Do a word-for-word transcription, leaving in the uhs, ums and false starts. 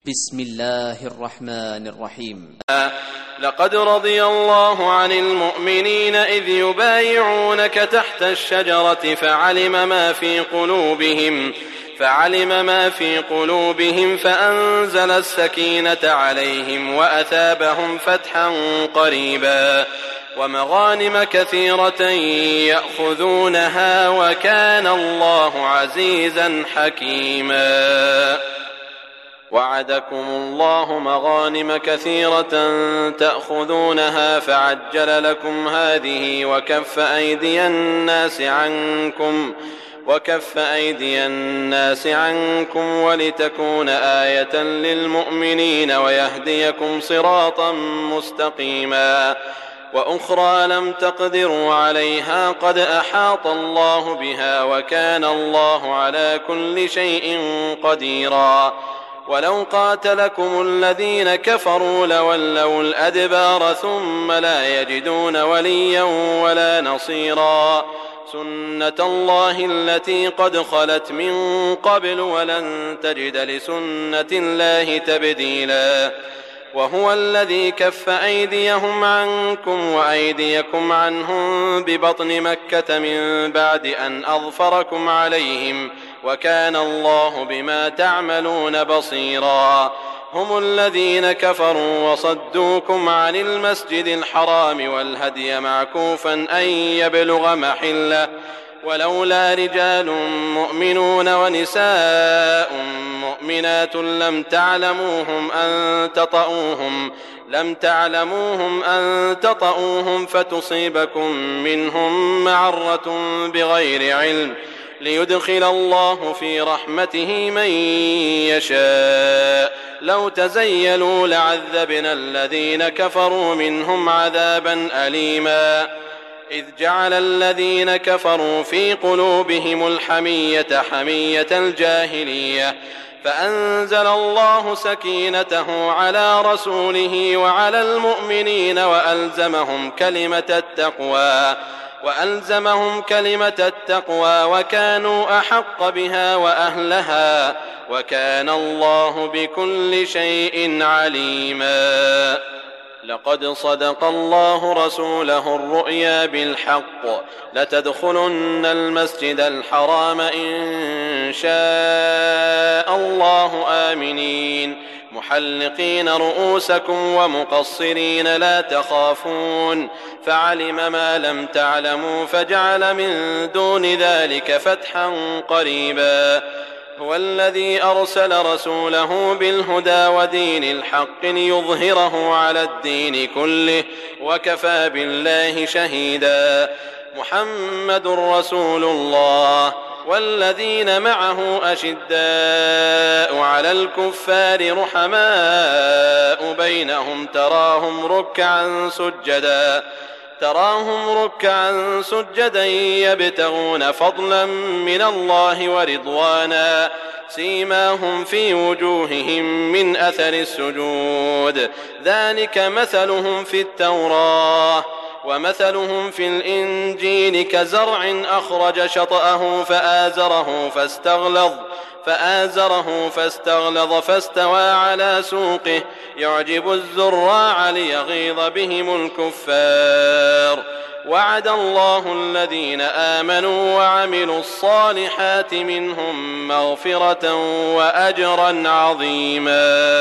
بسم الله الرحمن الرحيم. لقد رضي الله عن المؤمنين إذ يبايعونك تحت الشجرة فعلم ما في قلوبهم فعلم ما في قلوبهم فأنزل السكينة عليهم وأثابهم فتحا قريبا ومغانم كثيرة يأخذونها وكان الله عزيزا حكيما. وعدكم الله مغانم كثيرة تأخذونها فعجل لكم هذه وكف أيدي الناس عنكم وكف أيدي الناس عنكم ولتكون آية للمؤمنين ويهديكم صراطا مستقيما. وأخرى لم تقدروا عليها قد أحاط الله بها وكان الله على كل شيء قديرا. ولو قاتلكم الذين كفروا لولوا الأدبار ثم لا يجدون وليا ولا نصيرا. سنة الله التي قد خلت من قبل ولن تجد لسنة الله تبديلا. وهو الذي كف أيديهم عنكم وأيديكم عنهم ببطن مكة من بعد أن أظفركم عليهم وكان الله بما تعملون بصيرا. هم الذين كفروا وصدوكم عن المسجد الحرام والهدي معكوفا أن يبلغ محله ولولا رجال مؤمنون ونساء مؤمنات لم تعلموهم أن تطؤوهم لم تعلموهم أن تطؤوهم فتصيبكم منهم معرة بغير علم ليدخل الله في رحمته من يشاء. لو تزيلوا لعذبنا الذين كفروا منهم عذابا أليما. إذ جعل الذين كفروا في قلوبهم الحمية حمية الجاهلية فأنزل الله سكينته على رسوله وعلى المؤمنين وألزمهم كلمة التقوى وألزمهم كلمة التقوى وكانوا أحق بها وأهلها وكان الله بكل شيء عليما. لقد صدق الله رسوله الرؤيا بالحق لتدخلن المسجد الحرام إن شاء الله آمنين محلقين رؤوسكم ومقصرين لا تخافون فعلم ما لم تعلموا فجعل من دون ذلك فتحا قريبا. هو الذي أرسل رسوله بالهدى ودين الحق ليظهره على الدين كله وكفى بالله شهيدا. محمد رسول الله والذين معه أشداء على الكفار رحماء بينهم تراهم ركعا سجدا تراهم ركعا سجدا يبتغون فضلا من الله ورضوانا سيماهم في وجوههم من أثر السجود ذلك مثلهم في التوراة ومثلهم في الإنجيل كزرع أخرج شطأه فآزره فاستغلظ فآزره فاستغلظ فاستوى على سوقه يعجب الزراع ليغيظ بهم الكفار. وعد الله الذين آمنوا وعملوا الصالحات منهم مغفرة وأجرا عظيما.